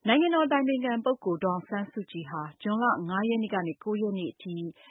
နိုင်ငံတော်အတိုင်ပင်ခံပုဂ္ဂိုလ်ဒေါ်အောင်ဆန်းစုကြည်ဟာ ဇွန်လ 5 ရက်နေ့ကနေ 9 ရက်နေ့အထိ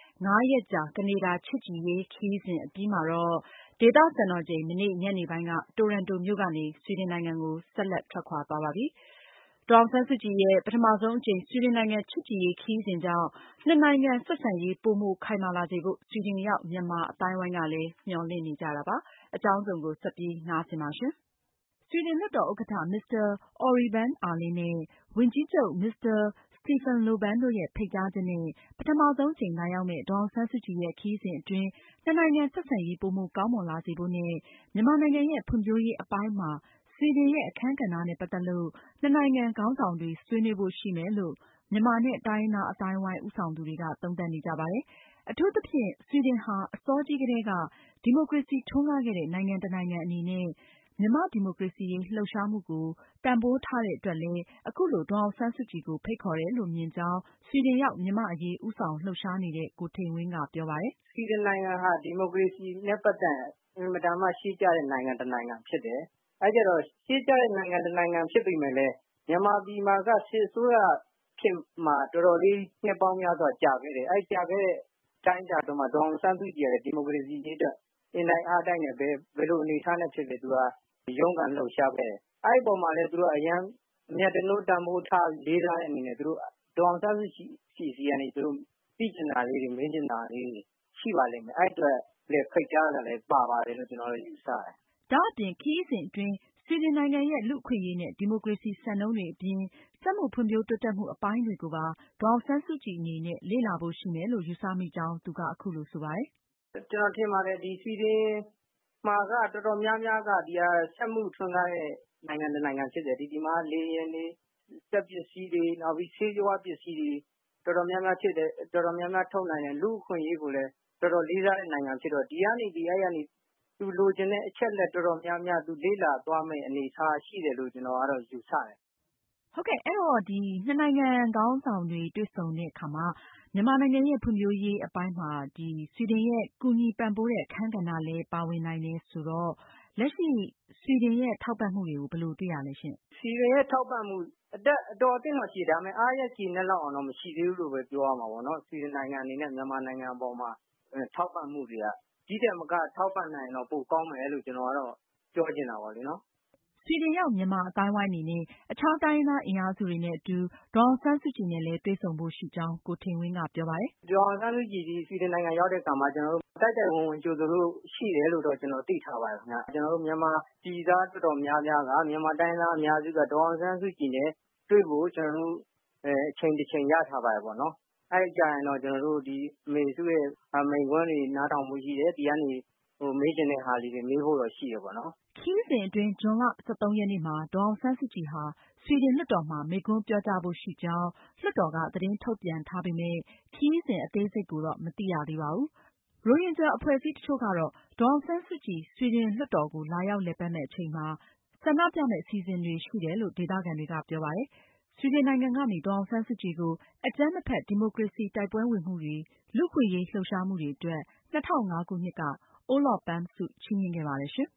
5 ရက်ကြာကနေဒါချစ်ကြည်ရေးခရီးစဉ်အပြီးမှာတော့ ဒေသစံတော်ချိန် မနေ့ညနေပိုင်းက တိုရန်တိုမြို့ကနေ ဆွီဒင်နိုင်ငံကို ဆက်လက်ထွက်ခွာသွားပါပြီ။ ဒေါ်အောင်ဆန်းစုကြည်ရဲ့ ပထမဆုံးအကြိမ် ဆွီဒင်နိုင်ငံချစ်ကြည်ရေးခရီးစဉ်ကြောင့် နှစ်နိုင်ငံဆက်ဆံရေးပိုမိုခိုင်မာလာစေဖို့ ဆွီဒင်ရောက်မြန်မာအသိုင်းအဝိုင်းကလည်း မျှော်လင့်နေကြတာပါ။ အကြောင်းစုံကို မအင်ကြင်းနိုင်က ဆက်ပြီးတင်ပြမှာပါ။ ဆွီဒင်လွှတ်တော်ဥက္ကဋ္ဌ Mr. Ori Van Aale နဲ့ ဝန်ကြီးချုပ် Mr. Stefan Löfven တို့ရဲ့ ဖိတ်ကြားချက်နဲ့ ပထမဆုံးအကြိမ်လာရောက်မယ့် ဒေါ်အောင်ဆန်းစုကြည်ရဲ့ ခရီးစဉ်အတွင်း နှစ်နိုင်ငံဆက်ဆံရေးပိုမိုကောင်းမွန်လာစေဖို့နဲ့ မြန်မာနိုင်ငံရဲ့ ဖွံ့ဖြိုးရေးအပိုင်းမှာ ဆွီဒင်ရဲ့အခန်းကဏ္ဍနဲ့ ပတ်သက်လို့ နှစ်နိုင်ငံခေါင်းဆောင်တွေ ဆွေးနွေးဖို့ရှိမယ်လို့ မြန်မာနဲ့ တိုင်းရင်းသားအသိုင်းအဝိုင်းဦးဆောင်သူတွေက သုံးသပ်နေကြပါတယ်။ အထူးသဖြင့် ဆွီဒင်ဟာ အစောကြီးကတည်းက ဒီမိုကရေစီထွန်းကားခဲ့တဲ့ နိုင်ငံတနိုင်ငံအနေနဲ့ မြန်မာ့ဒီမိုကရေစီရေးလှုပ်ရှားမှုကို တန်ဖိုးထားတဲ့အတွက်လည်း အခုလို ဒေါ်အောင်ဆန်းစုကြည်ကို ဖိတ်ခေါ်တယ်လို့မြင်ကြောင်း ဆွီဒင်ရောက် မြန်မာ့အရေးဦးဆောင်လှုပ်ရှားနေတဲ့ ကိုထိန်ဝင်းကပြောပါတယ်။ ဆွီဒင်နိုင်ငံဟာ ဒီမိုကရေစီနဲ့ပတ်သက်ရင် အင်မတန်မှရှေးကျတဲ့နိုင်ငံတနိုင်ငံဖြစ်တယ်။ အဲဒီတော့ ရှေးကျတဲ့နိုင်ငံတနိုင်ငံဖြစ်ပေမဲ့လည်း မြန်မာပြည်မှာက စစ်အစိုးရခေတ်မှာ တော်တော်လေးနှစ်ပေါင်းများစွာကြာခဲ့တယ်။ အဲဒီကြာခဲ့တဲ့အတိုင်းအတာအတွင်းမှာ ဒေါ်အောင်ဆန်းစုကြည်ကလည်း ဒီမိုကရေစီရေးအတွက် အင်တိုက်အားတိုက်နဲ့ ဘယ်လိုအနေအထားနဲ့ဖြစ်ဖြစ် သူကရုန်းကန်လှုပ်ရှားခဲ့တယ်။ အဲဒီအပေါ်မှာလည်း သူတို့အရမ်းမြတ်တနိုးတန်ဖိုးထားလေးစားတဲ့အနေနဲ့ သူတို့ဒေါ်အောင်ဆန်းစုကြည်ဆီကနေ သူတို့သိချင်တာလေးတွေမေးချင်တာလေးတွေရှိပါလိမ့်မယ်။ အဲဒီအတွက်လည်းဖိတ်ကြားတာလည်းပါပါတယ်လို့ ကျနော်တို့ယူဆတယ်။ ဒါအပြင် ခရီးစဉ်အတွင်း ဆွီဒင်နိုင်ငံရဲ့ လူ့အခွင့်အရေးနဲ့ ဒီမိုကရေစီစံနှုန်းတွေအပြင် စက်မှုဖွံ့ဖြိုးတိုးတက်မှုအပိုင်းတွေကိုပါ ဒေါ်အောင်ဆန်းစုကြည်အနေနဲ့ လေ့လာဖို့ရှိမယ်လို့ ယူဆမိကြောင်း သူကအခုလိုဆိုပါတယ်။ ကျနော်ထင်ပါတယ်။ ဆွီဒင်မှာကတော်တော်များများက စက်မှုထွန်းကားတဲ့နိုင်ငံတနိုင်ငံဖြစ်တယ်။ ဒီမှာလေယာဉ်တွေ၊ စက်ပစ္စည်းတွေ နောက်ပြီးဆေးဝါးပစ္စည်းတွေတော်တော်များများထုတ်နိုင်တယ်။ လူ့အခွင့်အရေးကိုလည်းတော်တော်လေးစားတဲ့နိုင်ငံဖြစ်တော့ ဒီကနေသူလိုချင်တဲ့အချက်အလက်တော်တော်များများသူလေ့လာသွားမယ့်အနေအထားရှိတယ်လို့ ကျနော်ကတော့ယူဆတယ်။ ဟုတ်ကဲ့ အဲဒီတော့ နှစ်နိုင်ငံခေါင်းဆောင်တွေတွေ့ဆုံတဲ့အခါမှာ မြန်မာနိုင်ငံရဲ့ ဖွံ့ဖြိုးရေးအပိုင်းမှာ ဆွီဒင်ရဲ့ကူညီပံ့ပိုးတဲ့အခန်းကဏ္ဍလည်းပါဝင်နိုင်တယ်ဆိုတော့ လက်ရှိဆွီဒင်ရဲ့ထောက်ပံ့မှုတွေကို ဘယ်လိုတွေ့ရလဲရှင့်။ ဆွီဒင်ရဲ့ထောက်ပံ့မှုအတော်အသင့်တော့ရှိတယ်။ ဒါပေမဲ့ အားရကျေနပ်လောက်အောင်တော့မရှိသေးဘူးလို့ပဲပြောရမှာပေါ့နော်။ ဆွီဒင်နိုင်ငံအနေနဲ့ မြန်မာနိုင်ငံအပေါ်မှာထောက်ပံ့မှုတွေက ဒီထက်မကထောက်ပံ့နိုင်ရင်တော့ပိုကောင်းမယ်လို့ ကျနော်ကတော့ပြောချင်တာပေါ့လေနော်။ ဆွီဒင်ရောက်မြန်မာအသိုင်းအဝိုင်းအနေနဲ့ အခြားတိုင်းရင်းသားအင်အားစုတွေနဲ့အတူ ဒေါ်အောင်ဆန်းစုကြည်နဲ့လည်းတွေ့ဆုံဖို့ရှိကြောင်း ကိုထိန်ဝင်းကပြောပါတယ်။ ဒေါ်အောင်ဆန်းစုကြည်ဆွီဒင်နိုင်ငံရောက်တဲ့အခါမှာ ကျနော်တို့တိုက်တိုက်ဝင်ဝင်ကြိုဆိုဖို့ရှိတယ်လို့တော့ကျနော်သိထားပါတယ်ခင်ဗျ။ ကျနော်တို့မြန်မာပြည်သားတော်တော်များများက မြန်မာတိုင်းရင်းသားအများစုက ဒေါ်အောင်ဆန်းစုကြည်နဲ့တွေ့ဖို့ကျနော်တို့အချိန်တချိန်ရထားပါတယ်ပေါ့နော်။ အဲဒီကျရင်တော့ ကျနော်တို့အမေစုရဲ့မိန့်ခွန်းတွေနားထောင်ဖို့ရှိတယ်။ ဒီကနေမေးချင်တဲ့ဟာလေးတွေမေးဖို့တော့ရှိတယ်ပေါ့နော်။ ခရီးစဉ်အတွင်း ဇွန်လ ရက်နေ့မှာ ဒေါ်အောင်ဆန်းစုကြည်ဟာ ဆွီဒင်လွှတ်တော်မှာ မိန့်ခွန်းပြောကြားဖို့ရှိကြောင်း လွှတ်တော်က သတင်းထုတ်ပြန်ထားပေမဲ့ ခရီးစဉ်အသေးစိတ်ကိုတော့ မသိရသေးပါဘူး။ ရိုဟင်ဂျာအဖွဲ့အစည်းတချို့ကတော့ ဒေါ်အောင်ဆန်းစုကြည် ဆွီဒင်လွှတ်တော်ကို လာရောက်လည်ပတ်မယ့်အချိန်မှာ ဆန္ဒပြမယ့်အစီအစဉ်တွေရှိတယ်လို့ ဒေသခံတွေကပြောပါတယ်။ ဆွီဒင်နိုင်ငံကနေ ဒေါ်အောင်ဆန်းစုကြည်ကို အကြမ်းမဖက် ဒီမိုကရေစီတိုက်ပွဲဝင်မှုတွေ၊ လူ့အခွင့်အရေးလှုပ်ရှားမှုတွေအတွက် ၂၀၀၅ ခုနှစ်က Olof Palme ဆုချီးမြှင့်ခဲ့ပါတယ်ရှင်